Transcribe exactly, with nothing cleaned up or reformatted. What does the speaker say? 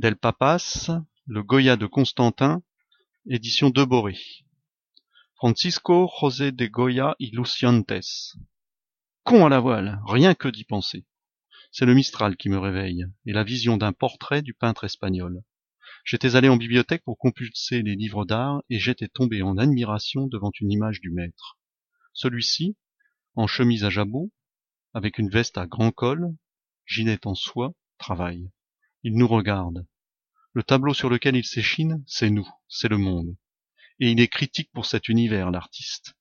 Del Papas, le Goya de Constantin, édition Deboré. Francisco José de Goya y Lucientes. Con à la voile, rien que d'y penser. C'est le Mistral qui me réveille, et la vision d'un portrait du peintre espagnol. J'étais allé en bibliothèque pour compulser les livres d'art, et j'étais tombé en admiration devant une image du maître. Celui-ci, en chemise à jabot, avec une veste à grand col, gilet en soie, travaille. Il nous regarde. Le tableau sur lequel il s'échine, c'est nous, c'est le monde. Et il est critique pour cet univers, l'artiste.